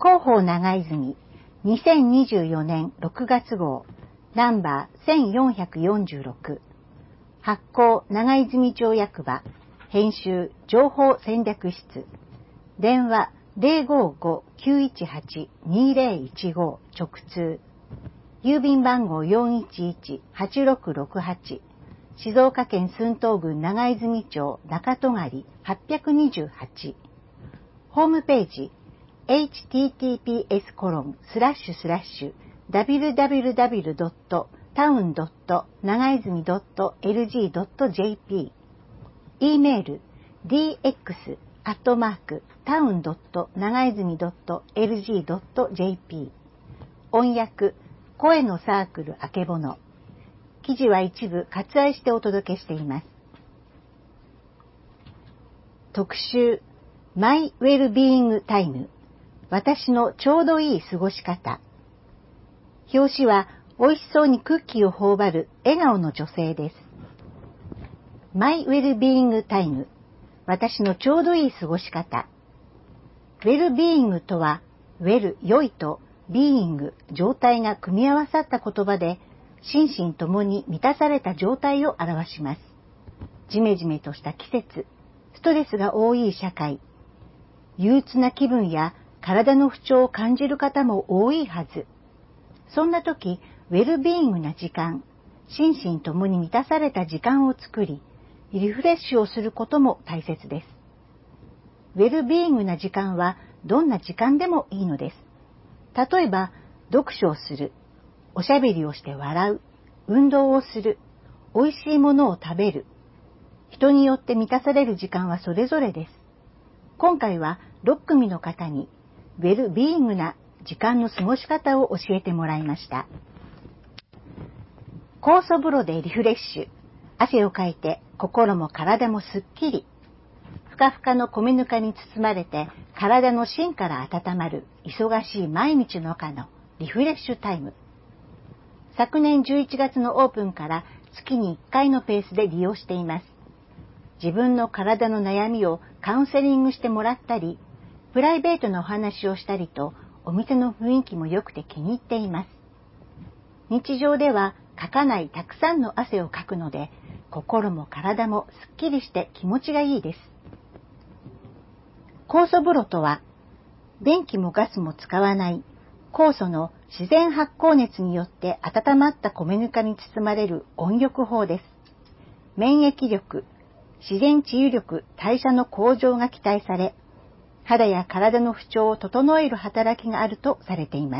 広報長泉2024年6月号ナンバー1446発行長泉町役場編集情報戦略室電話055-918-2015直通郵便番号 411-8668 静岡県駿東郡長泉町中戸狩828ホームページhttps://www.town.nagaizumi.lg.jp e メール dx@town.nagaizumi.lg.jp 音訳声のサークルあけぼの記事は一部割愛してお届けしています。特集マイウェルビーイングタイム私のちょうどいい過ごし方。表紙は美味しそうにクッキーを頬張る笑顔の女性です。マイウェルビーイングタイム。私のちょうどいい過ごし方。ウェルビーイングとは、ウェル、良いと、ビーイング、状態が組み合わさった言葉で、心身ともに満たされた状態を表します。ジメジメとした季節、ストレスが多い社会、憂鬱な気分や体の不調を感じる方も多いはず。そんな時、ウェルビーイングな時間、心身ともに満たされた時間を作り、リフレッシュをすることも大切です。ウェルビーイングな時間はどんな時間でもいいのです。例えば、読書をする、おしゃべりをして笑う、運動をする、美味しいものを食べる。人によって満たされる時間はそれぞれです。今回は6組の方にウェルビーイングな時間の過ごし方を教えてもらいました。酵素風呂でリフレッシュ。汗をかいて心も体もすっきり。ふかふかの米ぬかに包まれて体の芯から温まる忙しい毎日の中のリフレッシュタイム。昨年11月のオープンから月に1回のペースで利用しています。自分の体の悩みをカウンセリングしてもらったり、プライベートなお話をしたりと、お店の雰囲気も良くて気に入っています。日常ではかかないたくさんの汗をかくので、心も体もすっきりして気持ちがいいです。酵素風呂とは、電気もガスも使わない酵素の自然発酵熱によって温まった米ぬかに包まれる温浴法です。免疫力、自然治癒力、代謝の向上が期待され、肌や体の不調を整える働きがあるとされています。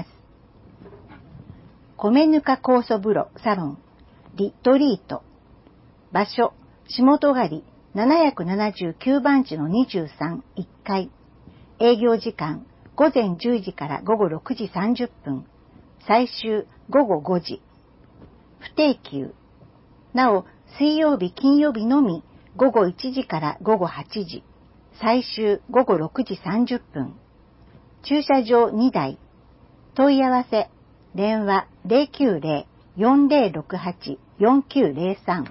米ぬか酵素風呂サロンリトリート。場所、下戸狩779番地の23、1階。営業時間、午前10時から午後6時30分。最終、午後5時。不定休。なお、水曜日、金曜日のみ、午後1時から午後8時。最終、午後6時30分。駐車場2台。問い合わせ、電話090-4068-4903。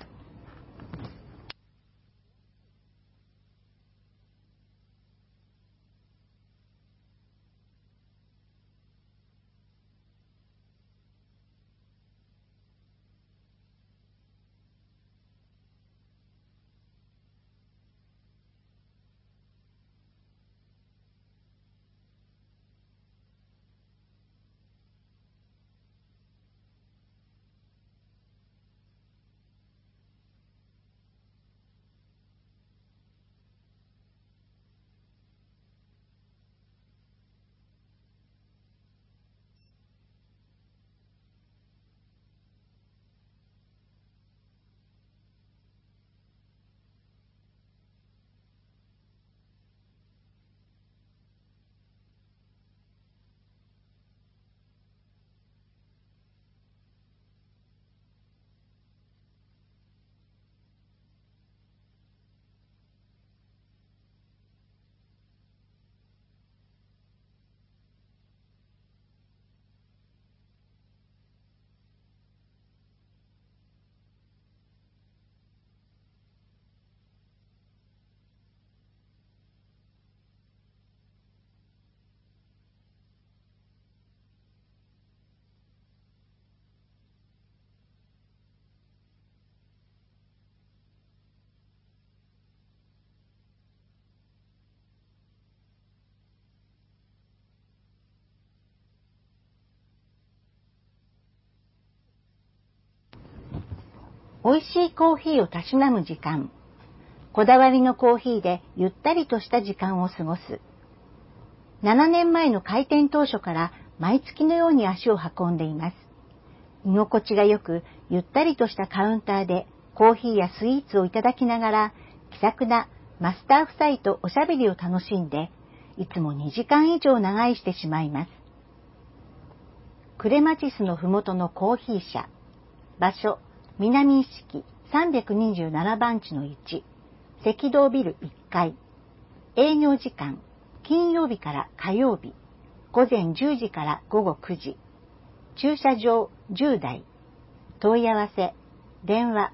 美味しいコーヒーをたしなむ時間。こだわりのコーヒーでゆったりとした時間を過ごす。7年前の開店当初から毎月のように足を運んでいます。居心地が良く、ゆったりとしたカウンターでコーヒーやスイーツをいただきながら、気さくなマスター夫妻とおしゃべりを楽しんで、いつも2時間以上長居してしまいます。クレマチスのふもとのコーヒー社。場所、南一色327番地の1。赤道ビル1階。営業時間、金曜日から火曜日。午前10時から午後9時。駐車場10台。問い合わせ、電話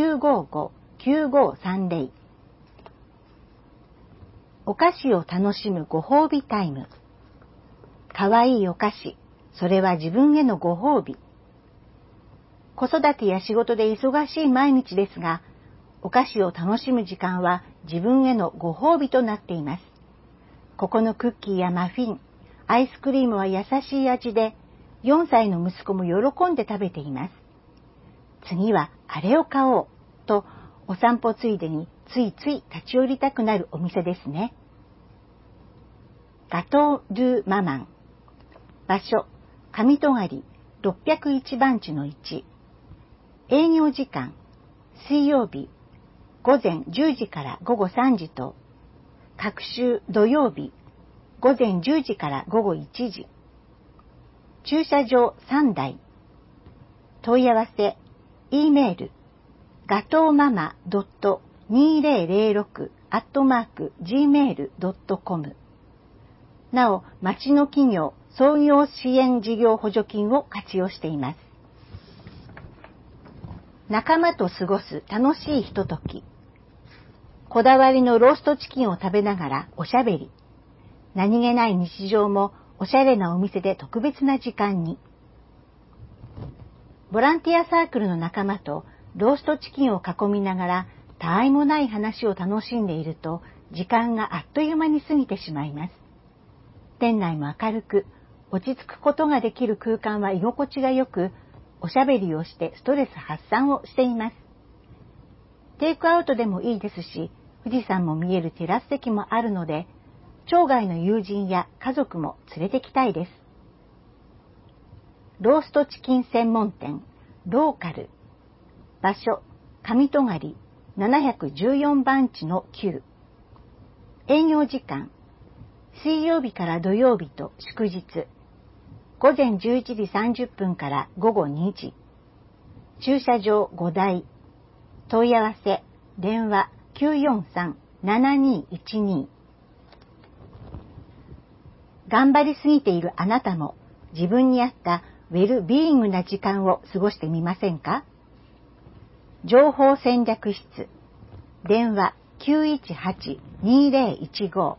955-9530。お菓子を楽しむご褒美タイム。かわいいお菓子、それは自分へのご褒美。子育てや仕事で忙しい毎日ですが、お菓子を楽しむ時間は自分へのご褒美となっています。ここのクッキーやマフィン、アイスクリームは優しい味で、4歳の息子も喜んで食べています。次はあれを買おうと、お散歩ついでについつい立ち寄りたくなるお店ですね。ガトー・ドゥ・ママン。場所、上戸狩601番地の1。営業時間、水曜日、午前10時から午後3時と、各週土曜日、午前10時から午後1時。駐車場3台。問い合わせ、E メール、gatomama.2006@gmail.com。なお、町の企業創業支援事業補助金を活用しています。仲間と過ごす楽しいひととき。こだわりのローストチキンを食べながらおしゃべり。何気ない日常もおしゃれなお店で特別な時間に。ボランティアサークルの仲間とローストチキンを囲みながらたわいもない話を楽しんでいると時間があっという間に過ぎてしまいます。店内も明るく落ち着くことができる空間は居心地が良く、おしゃべりをしてストレス発散をしています。テイクアウトでもいいですし、富士山も見えるテラス席もあるので、町外の友人や家族も連れてきたいです。ローストチキン専門店、ローカル。場所、上戸狩714番地の9。営業時間、水曜日から土曜日と祝日。午前11時30分から午後2時。駐車場5台。問い合わせ、電話 943-7212。頑張りすぎているあなたも自分に合ったウェルビーイングな時間を過ごしてみませんか？情報戦略室。電話 918-2015。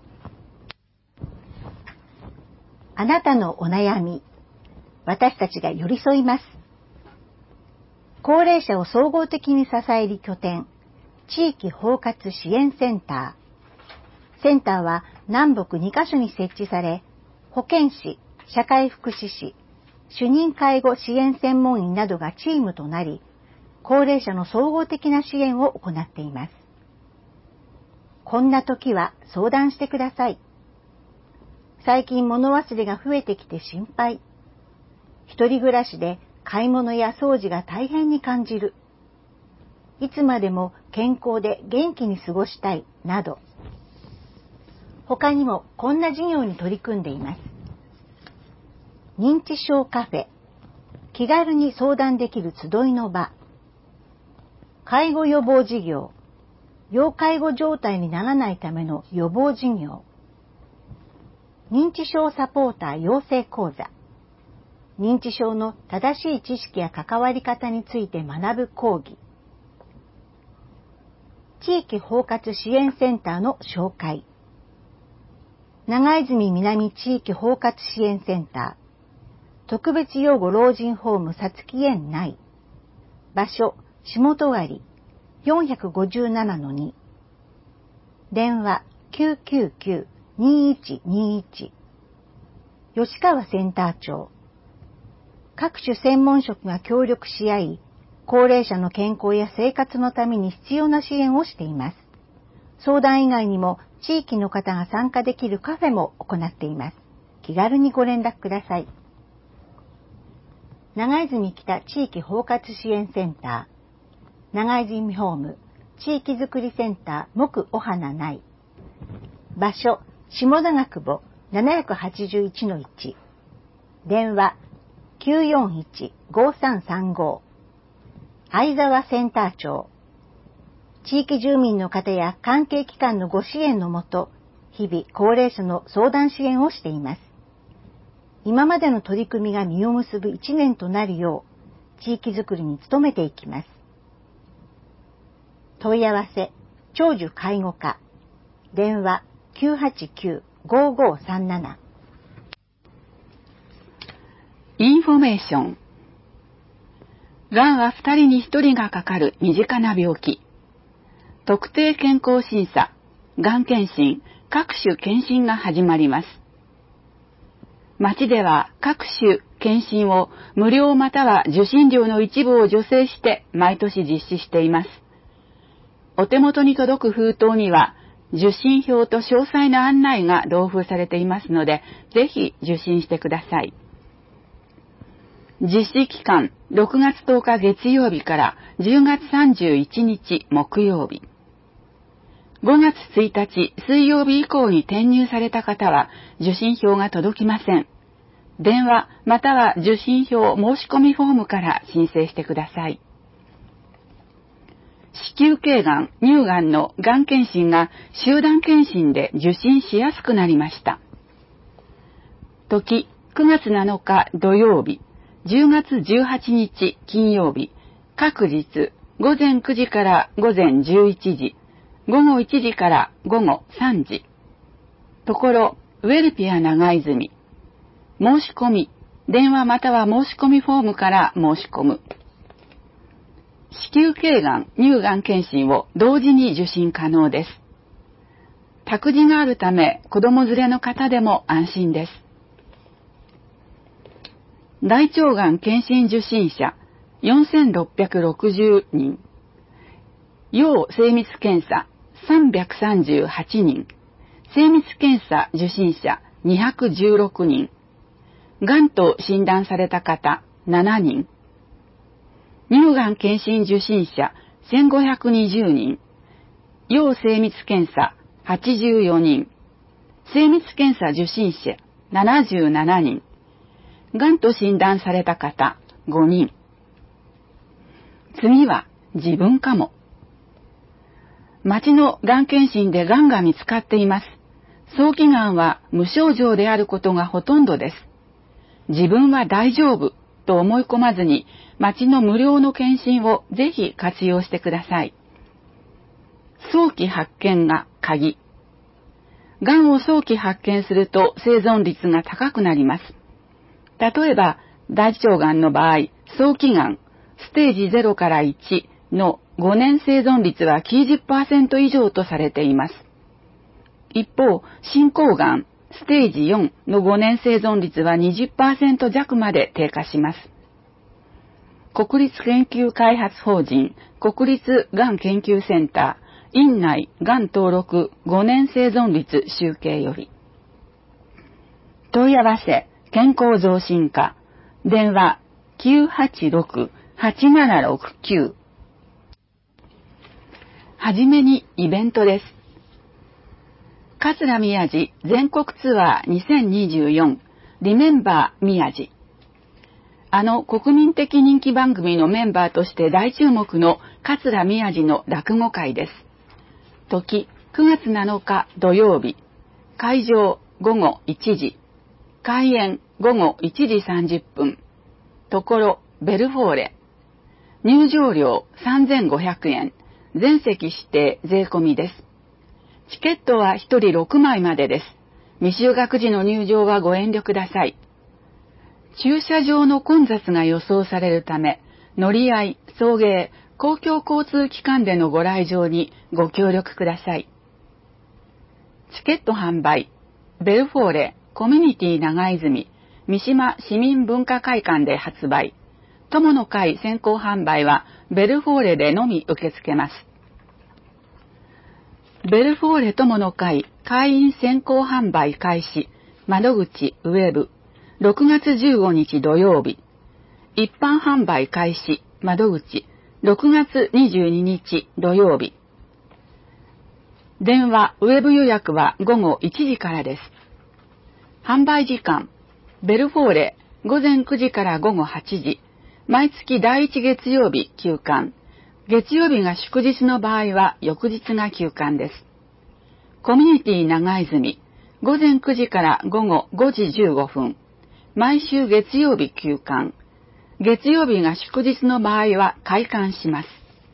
あなたのお悩み。私たちが寄り添います。高齢者を総合的に支える拠点、地域包括支援センター。センターは南北2カ所に設置され、保健師、社会福祉士、主任介護支援専門員などがチームとなり、高齢者の総合的な支援を行っています。こんな時は相談してください。最近物忘れが増えてきて心配。一人暮らしで買い物や掃除が大変に感じる。いつまでも健康で元気に過ごしたいなど。他にもこんな事業に取り組んでいます。認知症カフェ。気軽に相談できる集いの場。介護予防事業。要介護状態にならないための予防事業。認知症サポーター養成講座。認知症の正しい知識や関わり方について学ぶ講義。地域包括支援センターの紹介。長泉南地域包括支援センター。特別養護老人ホームさつき園内。場所、下戸狩457-2。電話999-2121。吉川センター長。各種専門職が協力し合い、 高齢者の健康や生活のために必要な支援をしています。相談以外にも地域の方が参加できるカフェも行っています。気軽にご連絡ください。長泉北地域包括支援センター、長泉ホーム地域づくりセンター木お花内。場所、下長久保 781-1。電話、941-5335。相沢センター長。地域住民の方や関係機関のご支援のもと、日々高齢者の相談支援をしています。今までの取り組みが実を結ぶ1年となるよう、地域づくりに努めていきます。問い合わせ、長寿介護課。電話、989-5537。 インフォメーション。がんは2人に1人がかかる身近な病気。特定健康審査、がん検診、各種検診が始まります。町では各種検診を無料または受診料の一部を助成して毎年実施しています。お手元に届く封筒には受診票と詳細な案内が同封されていますので、ぜひ受診してください。実施期間6月10日月曜日から10月31日木曜日。5月1日水曜日以降に転入された方は受診票が届きません。電話または受診票申し込みフォームから申請してください。子宮頸がん、乳がんのがん検診が集団検診で受診しやすくなりました。時、9月7日土曜日、10月18日金曜日、各日午前9時から午前11時、午後1時から午後3時。ところ、ウェルピア長泉。申し込み、電話または申し込みフォームから申し込む。子宮頸がん、乳がん検診を同時に受診可能です。託児があるため、子供連れの方でも安心です。大腸がん検診受診者4660人。要精密検査338人。精密検査受診者216人。がんと診断された方7人。乳がん検診受診者1520人。要精密検査84人。精密検査受診者77人。がんと診断された方5人。次は自分かも。町のがん検診でがんが見つかっています。早期がんは無症状であることがほとんどです。自分は大丈夫と思い込まずに、町の無料の検診をぜひ活用してください。早期発見が鍵。がんを早期発見すると生存率が高くなります。例えば、大腸がんの場合、早期がん、ステージ0から1の5年生存率は 90% 以上とされています。一方、進行がん、ステージ4の5年生存率は 20% 弱まで低下します。国立研究開発法人国立がん研究センター院内がん登録5年生存率集計より。問い合わせ健康増進課電話 986-8769。 はじめにイベントです。桂宮治全国ツアー2024リメンバー宮治。国民的人気番組のメンバーとして大注目の桂宮治の落語会です。時、9月7日土曜日。会場午後1時。開演午後1時30分。ところ、ベルフォーレ。入場料3500円。全席指定税込みです。チケットは1人6枚までです。未就学時の入場はご遠慮ください。駐車場の混雑が予想されるため、乗り合い、送迎、公共交通機関でのご来場にご協力ください。チケット販売、ベルフォーレコミュニティ長泉三島市民文化会館で発売。 友の会先行販売はベルフォーレでのみ受け付けます。ベルフォーレ友の会会員先行販売開始、窓口ウェブ、6月15日土曜日。一般販売開始、窓口、6月22日土曜日。電話、ウェブ予約は午後1時からです。販売時間、ベルフォーレ、午前9時から午後8時。毎月第1月曜日休館。月曜日が祝日の場合は翌日が休館です。コミュニティ長泉、午前9時から午後5時15分。毎週月曜日休館。月曜日が祝日の場合は開館します。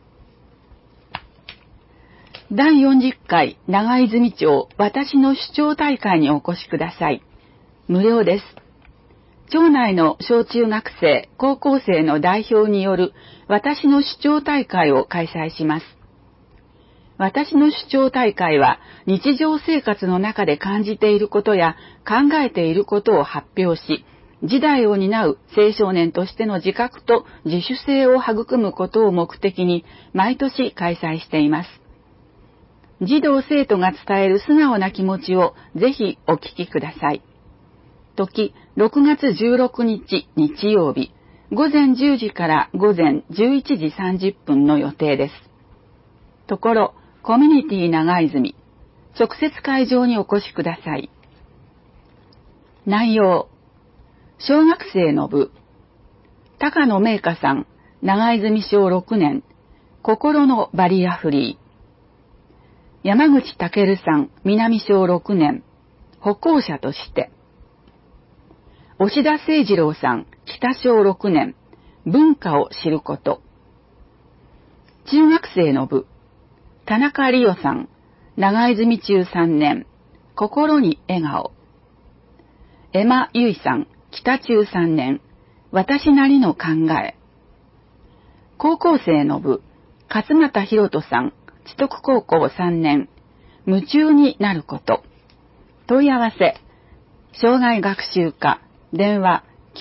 第40回長泉町私の主張大会にお越しください。無料です。町内の小中学生、高校生の代表による私の主張大会を開催します。私の主張大会は日常生活の中で感じていることや考えていることを発表し、時代を担う青少年としての自覚と自主性を育むことを目的に毎年開催しています。児童生徒が伝える素直な気持ちをぜひお聞きください。時、6月16日日曜日、午前10時から午前11時30分の予定です。ところ、コミュニティ長泉、直接会場にお越しください。内容、小学生の部、高野明香さん、長泉小6年、心のバリアフリー。山口健さん、南小6年、歩行者として。押田誠二郎さん、北小6年、文化を知ること。中学生の部、田中理代さん、長泉中3年、心に笑顔。江間由衣さん、北中3年、私なりの考え。高校生の部、勝俣博人さん、知徳高校3年、夢中になること。問い合わせ、障害学習課、電話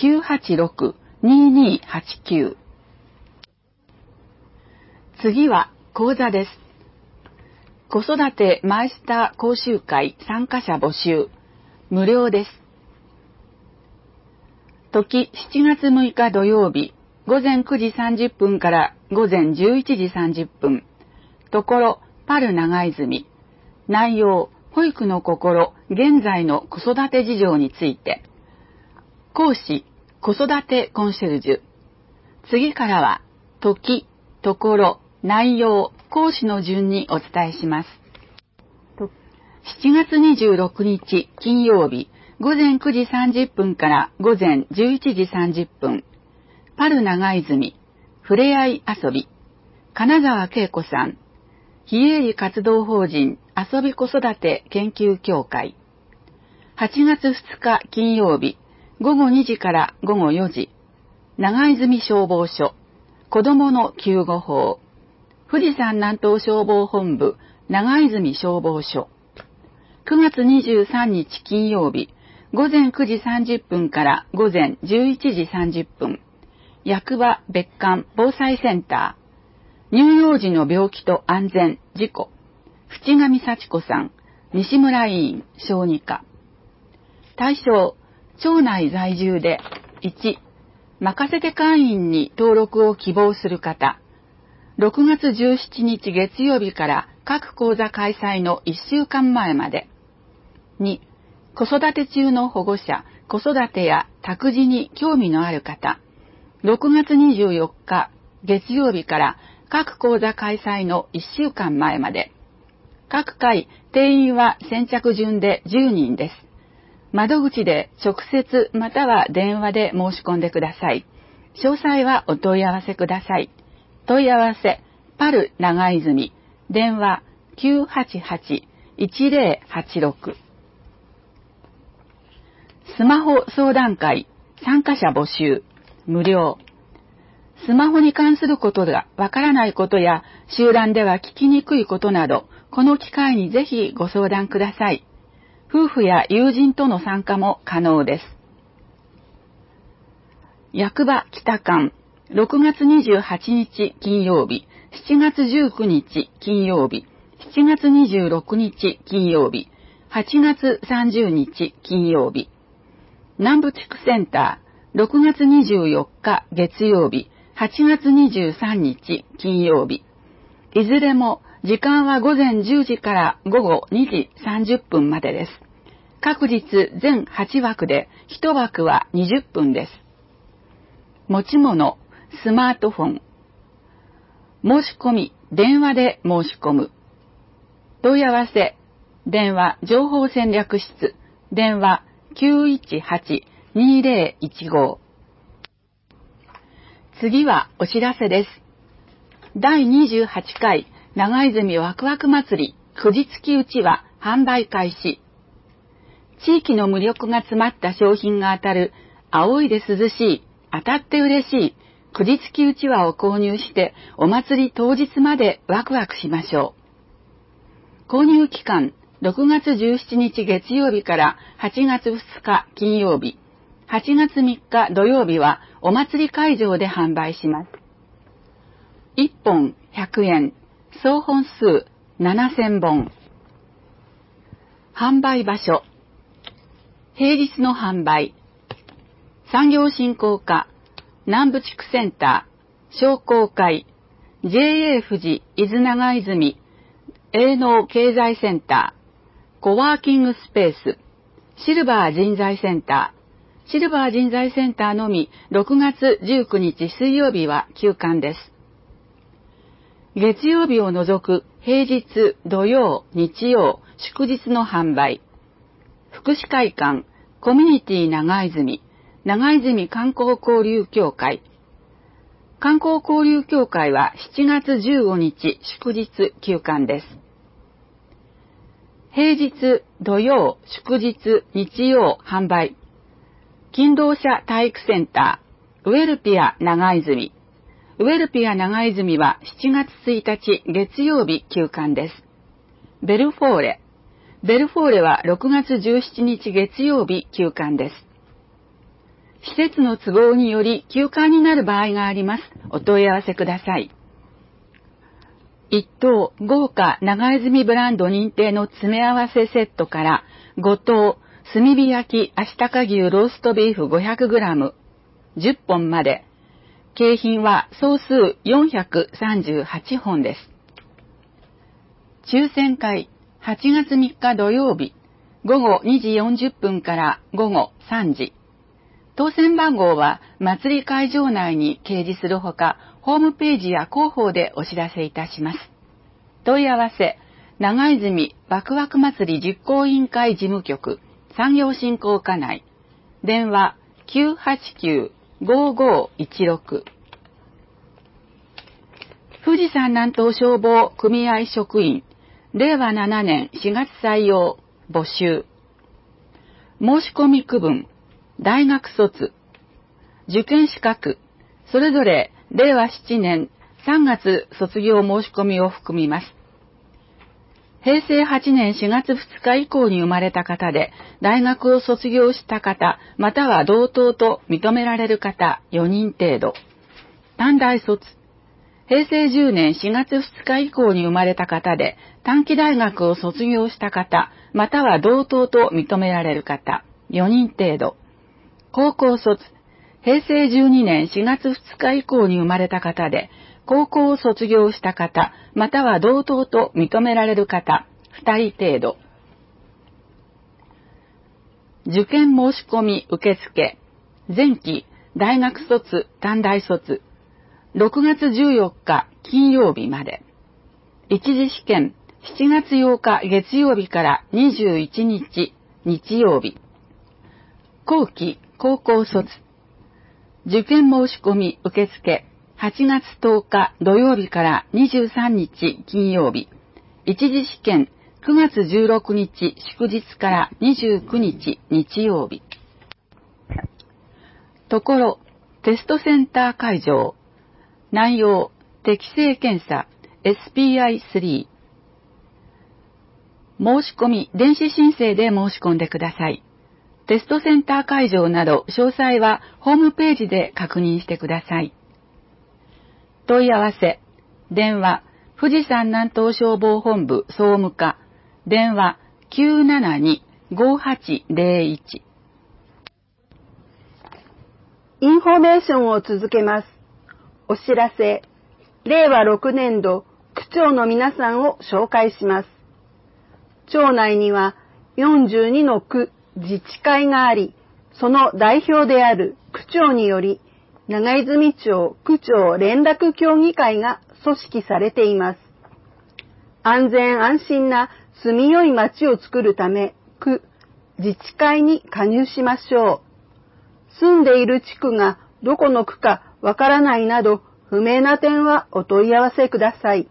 986-2289。次は講座です。子育てマイスター講習会参加者募集。無料です。時7月6日土曜日、午前9時30分から午前11時30分。ところ、パル長泉。内容、保育の心、現在の子育て事情について。講師、子育てコンシェルジュ。次からは、時、ところ、内容、講師の順にお伝えします。7月26日金曜日、午前9時30分から午前11時30分。パル長泉、ふれあい遊び。金沢恵子さん。非営利活動法人遊び子育て研究協会。8月2日金曜日、午後2時から午後4時。長泉消防署。子どもの救護法。富士山南東消防本部長泉消防署。9月23日金曜日、午前9時30分から午前11時30分。役場別館防災センター。乳幼児の病気と安全、事故。淵上幸子さん、西村委員、小児科。対象、町内在住で、1、任せて会員に登録を希望する方。6月17日月曜日から各講座開催の1週間前まで。2、子育て中の保護者、子育てや託児に興味のある方。6月24日月曜日から各講座開催の1週間前まで。各回定員は先着順で10人です。窓口で直接または電話で申し込んでください。詳細はお問い合わせください。問い合わせ、パル長泉、電話 988-1086。スマホ相談会、参加者募集、無料。スマホに関することがわからないことや、集団では聞きにくいことなど、この機会にぜひご相談ください。夫婦や友人との参加も可能です。役場北館、 6月28日金曜日、7月19日金曜日、7月26日金曜日、8月30日金曜日。南部地区センター、6月24日月曜日、8月23日金曜日。いずれも時間は午前10時から午後2時30分までです。各日全8枠で1枠は20分です。持ち物、スマートフォン。申し込み、電話で申し込む。問い合わせ、電話情報戦略室、電話 918-2015。次はお知らせです。第28回長泉ワクワク祭りくじつきうちわ販売開始。地域の魅力が詰まった商品が当たる、青いで涼しい、当たって嬉しい、くじつきうちわを購入してお祭り当日までワクワクしましょう。購入期間、6月17日月曜日から8月2日金曜日、8月3日土曜日はお祭り会場で販売します。1本100円、総本数7000本。販売場所。平日の販売。産業振興課、南部地区センター、商工会、JA 富士伊豆長泉、営農経済センター、コワーキングスペース、シルバー人材センター。シルバー人材センターのみ6月19日水曜日は休館です。月曜日を除く平日、土曜、日曜、祝日の販売。福祉会館、コミュニティ長泉、長泉観光交流協会。観光交流協会は7月15日祝日休館です。平日、土曜、祝日、日曜販売。勤労者体育センター、ウェルピア長泉。ウェルピア長泉は7月1日月曜日休館です。ベルフォーレ。ベルフォーレは6月17日月曜日休館です。施設の都合により休館になる場合があります。お問い合わせください。一等豪華長泉ブランド認定の詰め合わせセットから5等炭火焼きアシタカ牛ローストビーフ 500g 10本まで。景品は総数438本です。抽選会8月3日土曜日午後2時40分から午後3時。当選番号は祭り会場内に掲示するほか、ホームページや広報でお知らせいたします。問い合わせ、長泉ワクワク祭り実行委員会事務局、産業振興課内。電話 989-5516。富士山南東消防組合職員、令和7年4月採用、募集。申し込み区分。大学卒、受験資格、それぞれ令和7年3月卒業申し込みを含みます。平成8年4月2日以降に生まれた方で、大学を卒業した方、または同等と認められる方4人程度。短大卒、平成10年4月2日以降に生まれた方で、短期大学を卒業した方、または同等と認められる方4人程度。高校卒、平成12年4月2日以降に生まれた方で、高校を卒業した方、または同等と認められる方、2人程度。受験申し込み受付、前期、大学卒、短大卒、6月14日金曜日まで。一次試験、7月8日月曜日から21日日曜日。後期、高校卒。受験申し込み受付8月10日土曜日から23日金曜日。一次試験9月16日祝日から29日日曜日。ところ、テストセンター会場。内容、適正検査 SPI3。申し込み、電子申請で申し込んでください。テストセンター会場など詳細はホームページで確認してください。 問い合わせ、電話、富士山南東消防本部総務課、電話 972-5801。 インフォメーションを続けます。お知らせ、令和6年度区長の皆さんを紹介します。町内には42の区自治会があり、その代表である区長により、長泉町区長連絡協議会が組織されています。安全安心な住みよい町を作るため、区自治会に加入しましょう。住んでいる地区がどこの区かわからないなど、不明な点はお問い合わせください。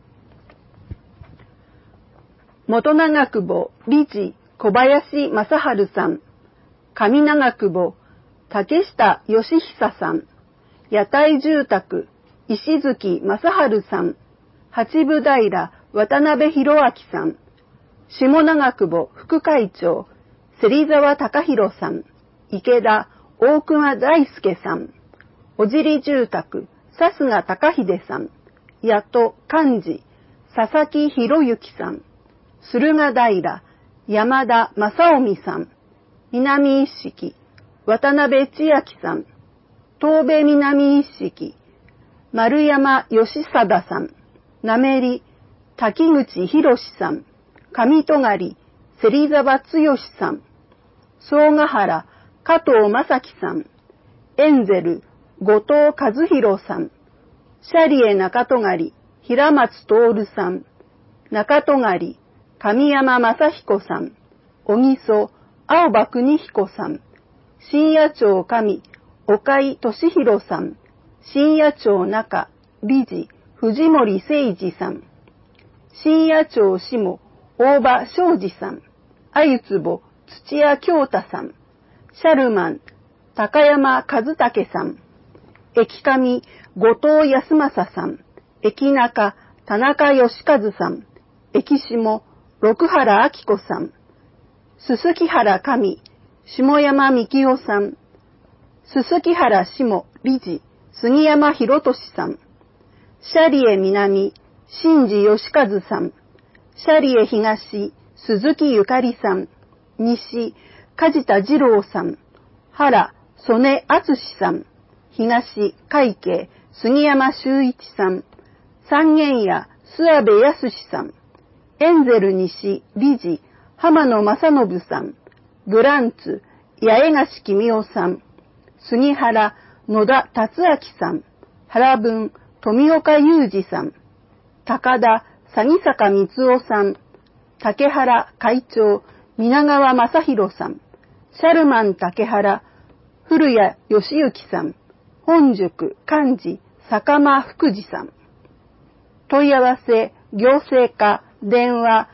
元長久保理事小林正治さん、上長久保竹下義久さん、屋台住宅石月正治さん、八分平渡辺博明さん、下長久保副会長芹沢隆弘さん、池田大熊大輔さん、小尻住宅さすが高秀さん、八戸幹事佐々木博之さん、駿河平山田正臣さん、南一色渡辺千秋さん、東部南一色丸山義貞さん、なめり滝口博さん、上戸狩芹沢剛さん、総ヶ原加藤正樹さん、エンゼル後藤和弘さん、シャリエ中戸狩平松徹さん、中戸狩上山正彦さん、小木曽青葉邦彦さん、深夜町上岡井俊弘さん、深夜町中理事藤森誠二さん、深夜町下大場昌司さん、あゆつぼ土屋京太さん、シャルマン高山和武さん、駅上後藤康正さん、駅中田中義和さん、駅下六原明子さん、すすき原上下山幹夫さん、すすき原下理事杉山博俊さん、シャリエ南新次義和さん、シャリエ東鈴木ゆかりさん、西梶田二郎さん、原曽根敦さん、東会計杉山修一さん、三軒屋諏訪部康さん、エンゼル西理事浜野正信さん、グランツ八重樫公夫さん、杉原野田達明さん、原文富岡裕二さん、高田鷺坂光夫さん、竹原会長皆川正宏さん、シャルマン竹原古谷義行さん、本宿幹事坂間福次さん。問い合わせ行政課電話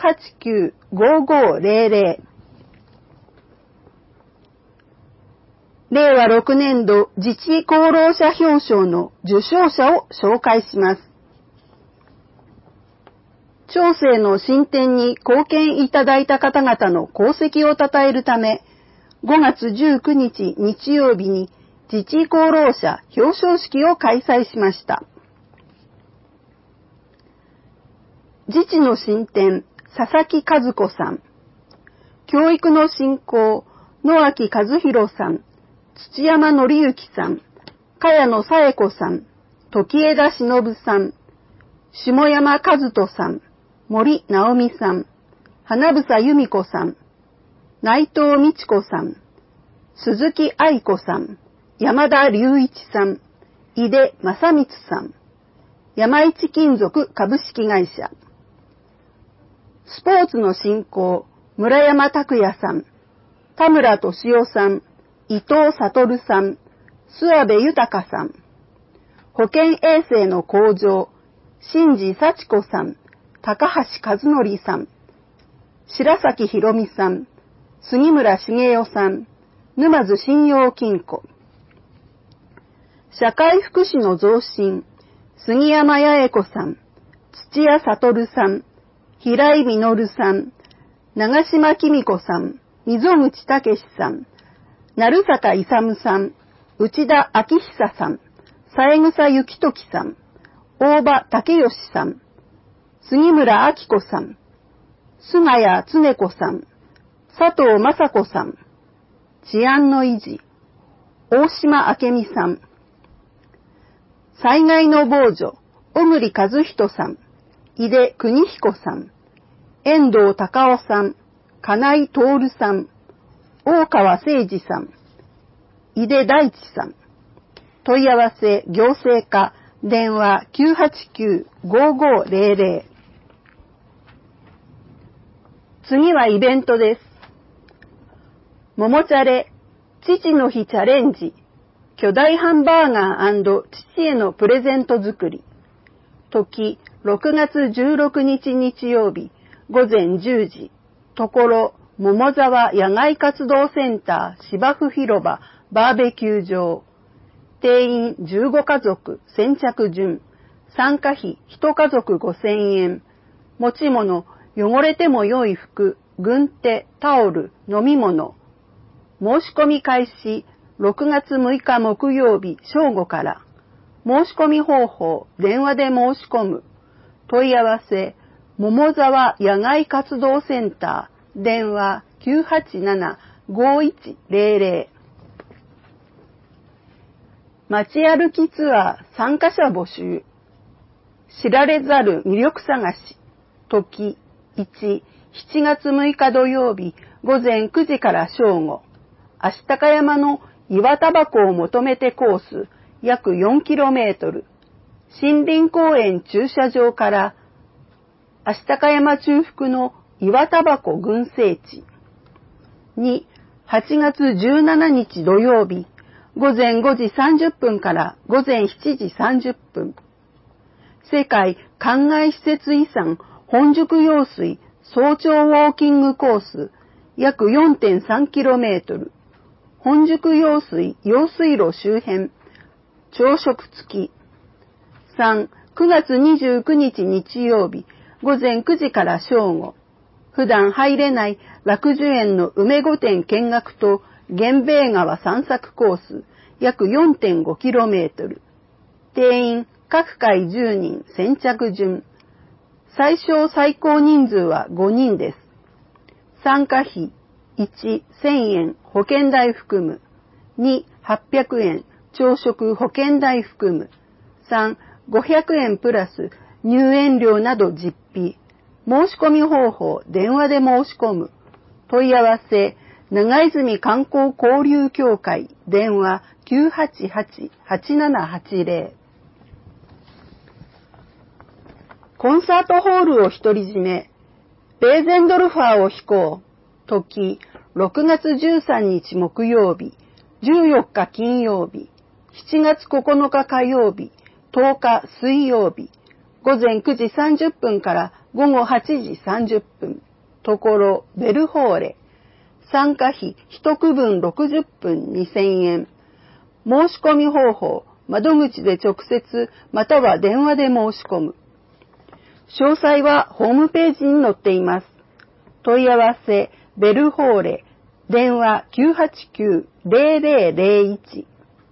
989-5500。令和6年度自治功労者表彰の受賞者を紹介します。町政の進展に貢献いただいた方々の功績を称えるため、5月19日日曜日に自治功労者表彰式を開催しました。自治の進展、佐々木和子さん。教育の振興、野脇和弘さん。土山紀之さん。茅野紗恵子さん。時枝忍さん。下山和人さん。森直美さん。花房由美子さん。内藤美智子さん。鈴木愛子さん。山田隆一さん。井出正光さん。山一金属株式会社。スポーツの振興、村山拓也さん。田村俊夫さん。伊藤悟さん。諏訪部豊さん。保健衛生の向上、新次幸子さん。高橋和則さん。白崎博美さん。杉村茂雄さん。沼津信用金庫。社会福祉の増進、杉山八重子さん。土屋悟さん。平井実さん。長島紀美子さん。溝口武さん。鳴坂勇さん。内田明久さん。 三枝幸時さん、大場武義さん、杉村明子さん、菅谷恒子さん、佐藤雅子さん、治安の維持、大島明美さん、災害の防除、小栗和人さん、井出邦彦さん、遠藤隆夫さん、金井徹さん、大川誠二さん、井出大地さん。問い合わせ行政課電話 989-5500。 次はイベントです。ももチャレ父の日チャレンジ巨大ハンバーガー&父へのプレゼント作り。時6月16日日曜日午前10時。ところ桃沢野外活動センター芝生広場バーベキュー場。定員15家族先着順。参加費1家族5000円。持ち物、汚れても良い服、軍手、タオル、飲み物。申し込み開始6月6日木曜日正午から。申し込み方法、電話で申し込む。問い合わせ、桃沢野外活動センター、電話 987-5100。街歩きツアー参加者募集。知られざる魅力探し。時1、7月6日土曜日午前9時から正午。足高山の岩タバコを求めてコース約 4km。森林公園駐車場から足高山中腹の岩タバコ群生地。2、8月17日土曜日午前5時30分から午前7時30分。世界灌漑施設遺産本宿用水早朝ウォーキングコース約 4.3km。本宿用水用水路周辺。朝食付き。3、9月29日日曜日午前9時から正午。普段入れない楽寿園の梅御殿見学と源兵衛川散策コース約 4.5km。定員各回10人先着順。最小最高人数は5人です。参加費1、1000円保険代含む。2、800円朝食保険代含む。3、500円プラス入園料など実費。申し込み方法、電話で申し込む。問い合わせ、長泉観光交流協会、電話 988-8780。コンサートホールを独り占め、ベーゼンドルファーを飛行。時、6月13日木曜日、14日金曜日、7月9日火曜日、10日水曜日、午前9時30分から午後8時30分。ところ、ベルホーレ。参加費1区分60分2000円。申し込み方法、窓口で直接または電話で申し込む。詳細はホームページに載っています。問い合わせ、ベルホーレ、電話 989-0001。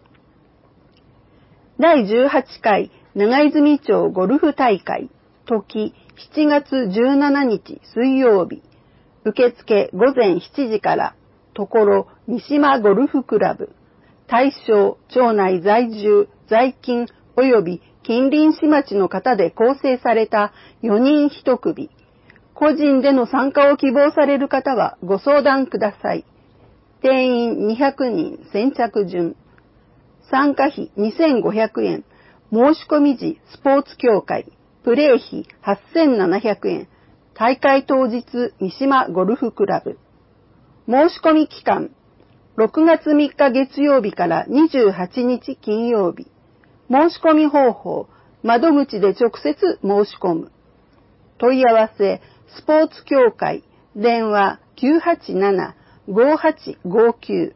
第18回長泉町ゴルフ大会、時7月17日水曜日。受付午前7時から、ところ三島ゴルフクラブ。対象、町内在住、在勤及び近隣市町の方で構成された4人1組。個人での参加を希望される方はご相談ください。定員200人先着順。参加費2500円。申し込み時スポーツ協会。プレー費8700円。大会当日三島ゴルフクラブ。申し込み期間。6月3日月曜日から28日金曜日。申し込み方法。窓口で直接申し込む。問い合わせ。スポーツ協会。電話 987-5859。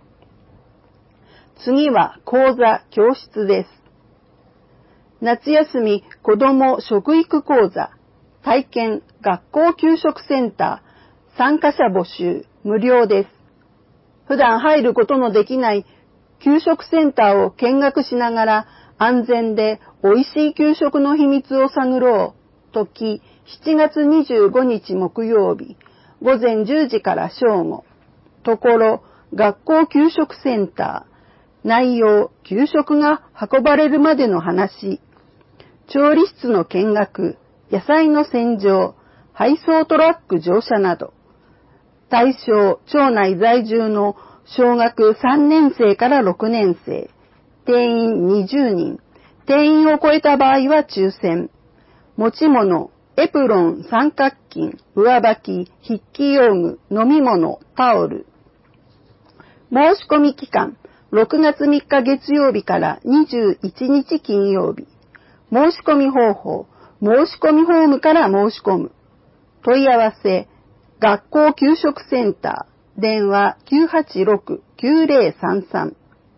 次は講座教室です。夏休み子ども食育講座。体験学校給食センター。参加者募集無料です。普段入ることのできない給食センターを見学しながら安全で美味しい給食の秘密を探ろう。時、7月25日木曜日、午前10時から正午。ところ、学校給食センター。内容、給食が運ばれるまでの話。調理室の見学、野菜の洗浄、配送トラック乗車など。対象、町内在住の小学3年生から6年生。定員20人。定員を超えた場合は抽選。持ち物、エプロン、三角巾、上履き、筆記用具、飲み物、タオル。申し込み期間、6月3日月曜日から21日金曜日。申し込み方法、申し込みフォームから申し込む。問い合わせ、学校給食センター、電話 986-9033。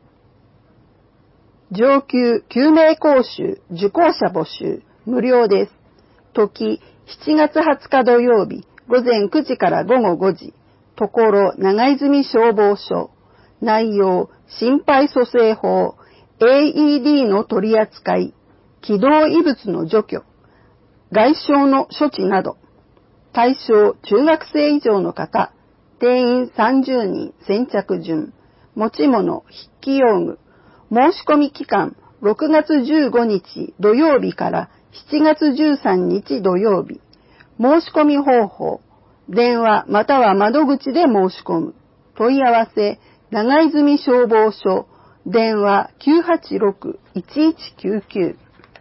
上級救命講習、受講者募集、無料です。時、7月20日土曜日、午前9時から午後5時。ところ、長泉消防署。内容、心肺蘇生法、AED の取り扱い、気道異物の除去、外傷の処置など。対象、中学生以上の方。定員30人、先着順。持ち物、筆記用具。申し込み期間、6月15日土曜日から7月13日土曜日。申し込み方法、電話または窓口で申し込む。問い合わせ、長泉消防署、電話 986-1199。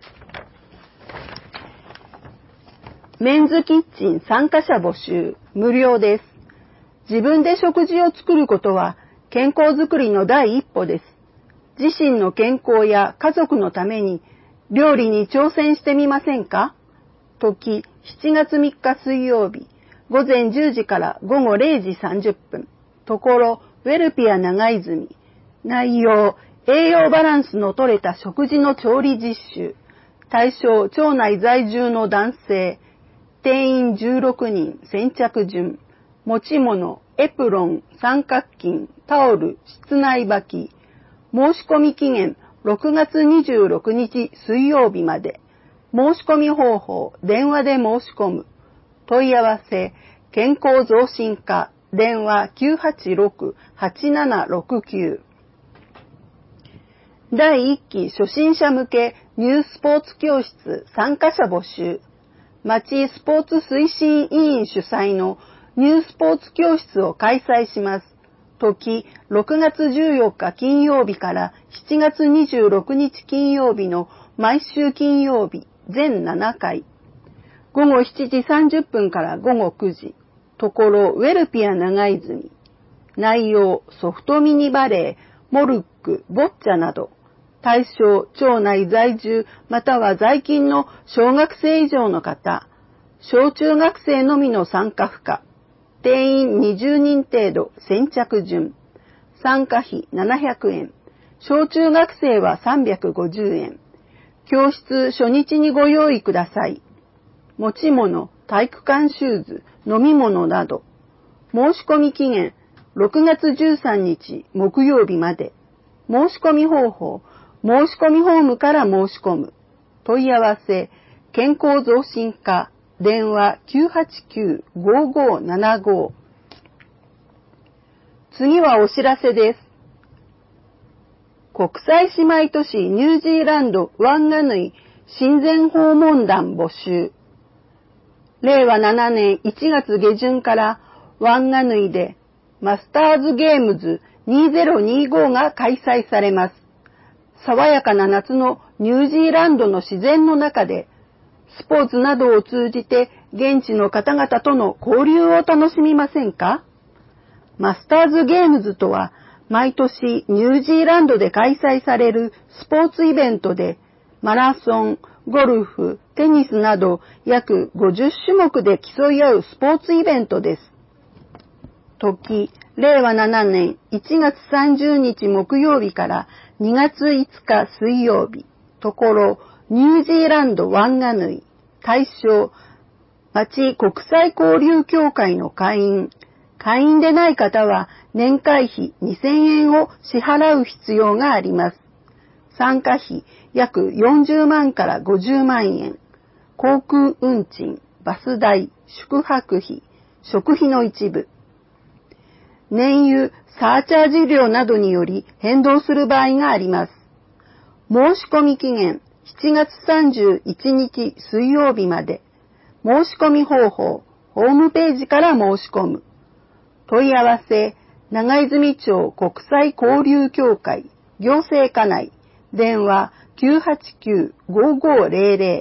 メンズキッチン参加者募集、無料です。自分で食事を作ることは健康づくりの第一歩です。自身の健康や家族のために料理に挑戦してみませんか？時、7月3日水曜日、午前10時から午後0時30分。ところ、ウェルピア長泉。内容、栄養バランスの取れた食事の調理実習。対象、町内在住の男性。定員16人、先着順。持ち物、エプロン、三角巾、タオル、室内履き。申し込み期限、6月26日水曜日まで。申し込み方法、電話で申し込む。問い合わせ、健康増進課、電話 986-8769。第1期初心者向けニュースポーツ教室参加者募集。町スポーツ推進委員主催のニュースポーツ教室を開催します。時、6月14日金曜日から7月26日金曜日の毎週金曜日、全7回。午後7時30分から午後9時。ところ、ウェルピア長泉。内容、ソフトミニバレー、モルック、ボッチャなど。対象、町内在住または在勤の小学生以上の方。小中学生のみの参加不可。定員20人程度、先着順。参加費700円。小中学生は350円。教室初日にご用意ください。持ち物、体育館シューズ、飲み物など。申し込み期限、6月13日木曜日まで。申し込み方法、申し込みフォームから申し込む。問い合わせ、健康増進課、電話 989-5575。次はお知らせです。国際姉妹都市ニュージーランドワンガヌイ親善訪問団募集。令和7年1月下旬からワンガヌイでマスターズゲームズ2025が開催されます。爽やかな夏のニュージーランドの自然の中でスポーツなどを通じて現地の方々との交流を楽しみませんか？マスターズゲームズとは毎年ニュージーランドで開催されるスポーツイベントでマラソン、ゴルフ、テニスなど約50種目で競い合うスポーツイベントです。時、令和7年1月30日木曜日から2月5日水曜日。ところ、ニュージーランドワンガヌイ。対象、町国際交流協会の会員。会員でない方は年会費2000円を支払う必要があります。参加費約40万から50万円、航空運賃、バス代、宿泊費、食費の一部、燃油、サーチャージ料などにより変動する場合があります。申し込み期限、7月31日水曜日まで。申し込み方法、ホームページから申し込む。問い合わせ、長泉町国際交流協会、行政課内、電話 989-5500。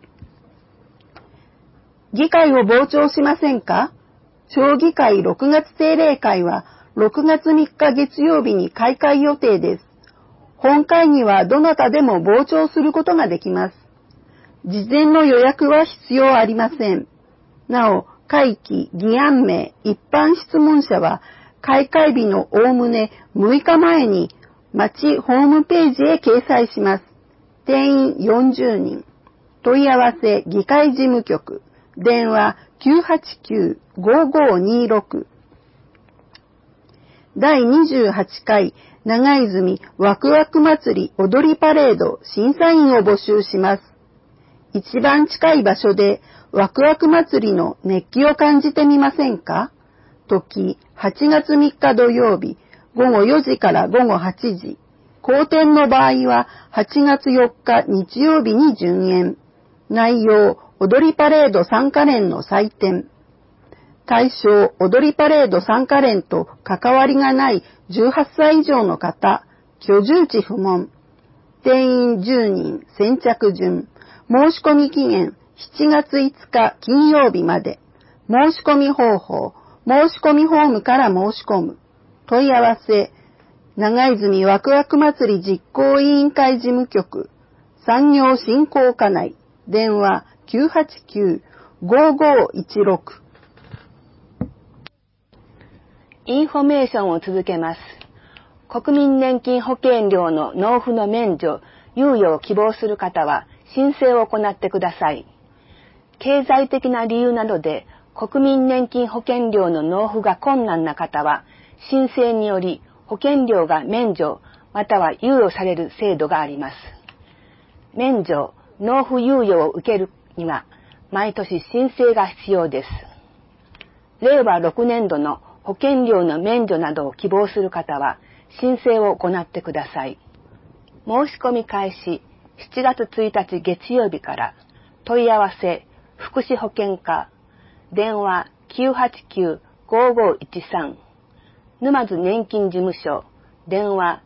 議会を傍聴しませんか？町議会6月定例会は6月3日月曜日に開会予定です。本会議はどなたでも傍聴することができます。事前の予約は必要ありません。なお、会期、議案名、一般質問者は開会日のおおむね6日前に町ホームページへ掲載します。定員40人。問い合わせ議会事務局。電話 989-5526。第28回長泉ワクワク祭り踊りパレード審査員を募集します。一番近い場所でワクワク祭りの熱気を感じてみませんか？時、8月3日土曜日、午後4時から午後8時。後転の場合は8月4日日曜日に順延。内容、踊りパレード参加連の祭典。対象、踊りパレード参加連と関わりがない18歳以上の方、居住地不問。定員10人、先着順。申し込み期限、7月5日金曜日まで。申し込み方法、申し込みフォームから申し込む。問い合わせ、長泉ワクワク祭り実行委員会事務局、産業振興課内、電話 989-5516。 インフォメーションを続けます。国民年金保険料の納付の免除、猶予を希望する方は申請を行ってください。経済的な理由などで国民年金保険料の納付が困難な方は、申請により保険料が免除または猶予される制度があります。免除、納付猶予を受けるには、毎年申請が必要です。令和6年度の保険料の免除などを希望する方は、申請を行ってください。申し込み開始、7月1日月曜日から、問い合わせ、福祉保険課、電話 989-5513、沼津年金事務所、電話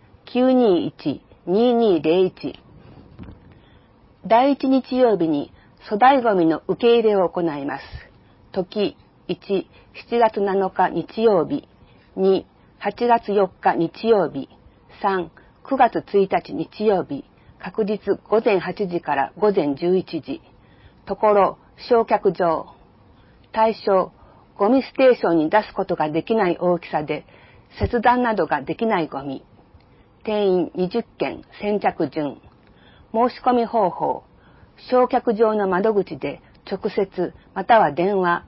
921-2201。第1日曜日に粗大ごみの受け入れを行います。時、1、7月7日日曜日、2、8月4日日曜日、3、9月1日日曜日、確日午前8時から午前11時。ところ、焼却場。対象、ゴミステーションに出すことができない大きさで、切断などができないゴミ。定員20件、先着順。申し込み方法、焼却場の窓口で直接または電話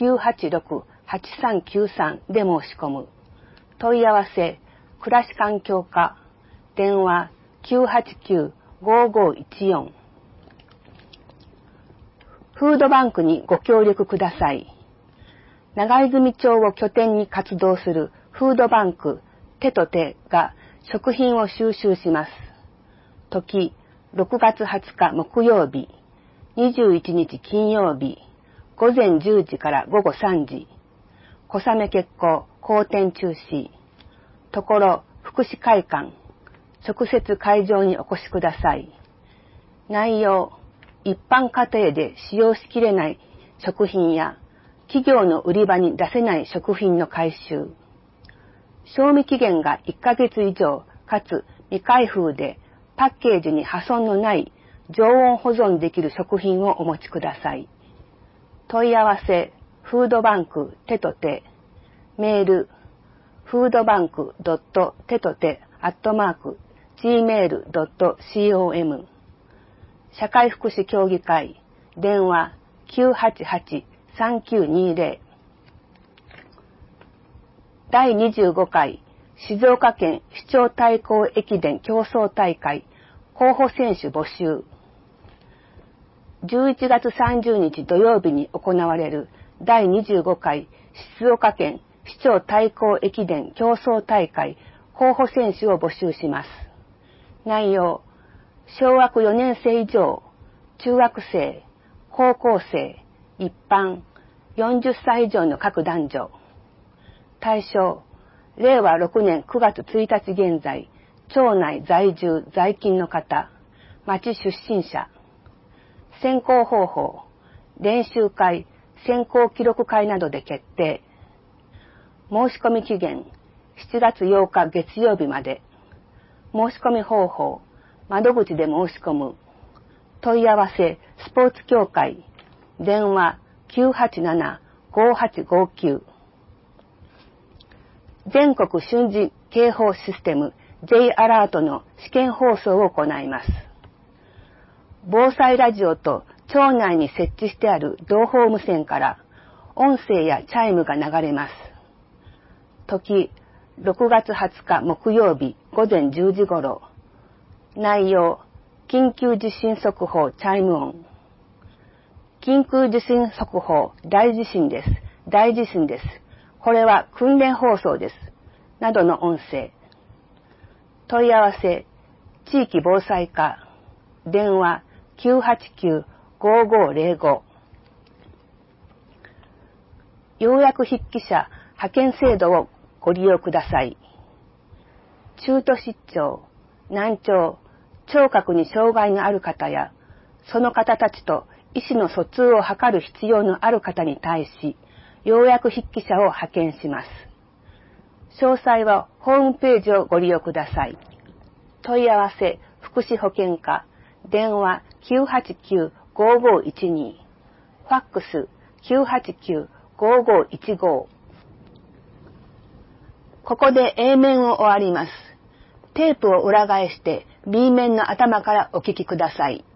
986-8393 で申し込む。問い合わせ、暮らし環境課、電話 989-5514。フードバンクにご協力ください。長泉町を拠点に活動するフードバンク手と手が食品を収集します。時、6月20日木曜日、21日金曜日、午前10時から午後3時。小雨決行、好転中止。ところ、福祉会館。直接会場にお越しください。内容、一般家庭で使用しきれない食品や企業の売り場に出せない食品の回収。賞味期限が1ヶ月以上かつ未開封でパッケージに破損のない常温保存できる食品をお持ちください。問い合わせ、フードバンク手と手。メール、foodbank.tetote@gmail.com。社会福祉協議会、電話 988-3920。第25回静岡県市長対抗駅伝競争大会候補選手募集。11月30日土曜日に行われる第25回静岡県市長対抗駅伝競争大会候補選手を募集します。内容、小学4年生以上、中学生、高校生、一般、40歳以上の各男女。対象、令和6年9月1日現在、町内在住在勤の方、町出身者。選考方法、練習会、選考記録会などで決定。申し込み期限、7月8日月曜日まで。申し込み方法、窓口で申し込む。問い合わせ、スポーツ協会、電話 987-5859。全国瞬時警報システム J アラートの試験放送を行います。防災ラジオと町内に設置してある同胞無線から音声やチャイムが流れます。時、6月20日木曜日午前10時頃。内容、緊急地震速報チャイム音。緊急地震速報、大地震です。大地震です。これは訓練放送です。などの音声。問い合わせ、地域防災課、電話 989-5505。要約筆記者派遣制度をご利用ください。中途失調、難聴、聴覚に障害のある方や、その方たちと意思の疎通を図る必要のある方に対し、要約筆記者を派遣します。詳細はホームページをご利用ください。問い合わせ、福祉保健課、電話 989-5512、ファックス 989-5515。ここで A 面を終わります。テープを裏返して B 面の頭からお聞きください。